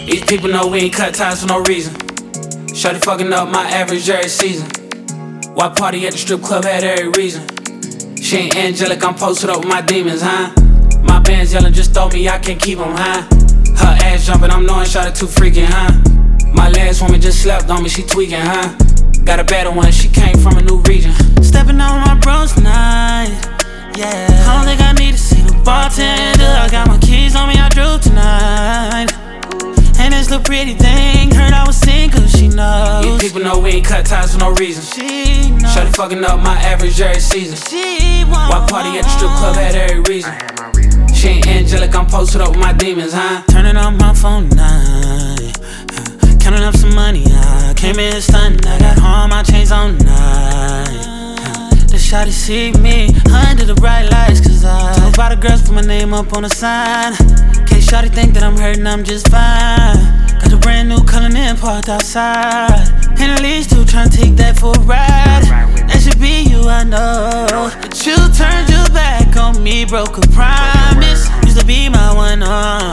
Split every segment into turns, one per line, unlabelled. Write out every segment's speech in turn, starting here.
These people know we ain't cut ties for no reason. Shawty fucking up my average every season. Why party at the strip club had every reason. She ain't angelic, I'm posted up with my demons, huh? My band's yelling, just throw me, I can't keep them, huh? Her ass jumping, I'm knowing Shawty too freaking, huh? My last woman just slept on me, she tweaking, huh? Got a better one, she came from a new region. Stepping on my bros tonight, yeah. I don't think I need to see the bartender. I got my keys on me, I drove tonight. And this little pretty thing, heard I was single, she knows. These people know we ain't cut ties for no reason. She knows. Shawty fucking up my average every season. Why party at the strip club had every reason. She ain't angelic, I'm posted up with my demons, huh? Turning on my phone tonight, counting up some money, I came in stunned. I got all my chains on night. The shawty see me under the bright lights, cause I told by the girls put my name up on the sign. Case shawty think that I'm hurting, I'm just fine. Got a brand new Cullinan parked outside, and at least two tryna take that for a ride. That should be you, I know. But you turned your back on me, broke a promise. Used to be my one on.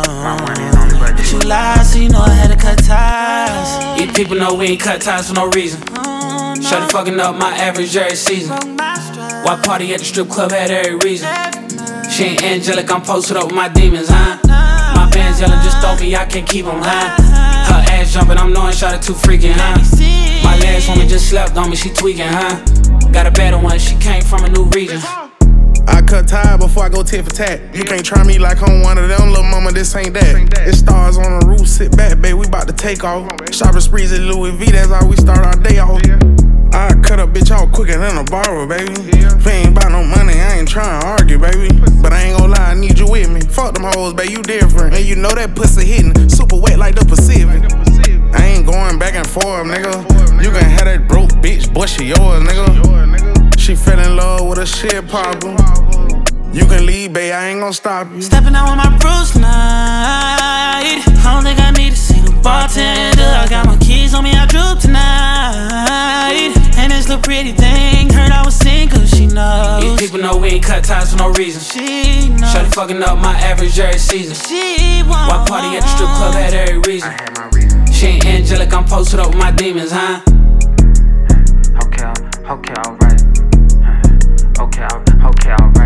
But you lied, so you know I had to cut ties. These people know we ain't cut ties for no reason. Shawty fucking up my average every season. Why party at the strip club had every reason. She ain't angelic, I'm posted up with my demons, huh? My band's yelling, just throw me, I can't keep them, huh? Her ass jumping, I'm knowing Shawty too freaking, huh? My last woman just slept on me, she tweaking, huh? Got a better one, she came from a new region.
I cut tie before I go tit for tat. You can't try me like I'm one of them, little mama, this ain't that. It's stars on the roof, sit back, babe, we bout to take off. Shopping sprees at Louis V, that's how we start our day off. I cut a bitch off quicker than a barber, baby. If ain't about no money, I ain't trying to argue, baby. But I ain't gon' lie, I need you with me. Fuck them hoes, babe, you different. And you know that pussy hitting, super wet like the Pacific. I ain't going back and forth, nigga. You can have that broke bitch, but she yours, nigga. She fell in love with a shit problem. You can leave, babe, I ain't gon' stop you.
Stepping out with my bros tonight. I don't think I need to see the bartender. I got my keys on me, I drove tonight. And this little pretty thing, heard I was single, she knows. These people know we ain't cut ties for no reason. She knows. Shawty fucking up my average every season. Why party at the strip club had every reason. She ain't angelic, I'm posted up with my demons, huh?
Okay, alright. Okay, alright.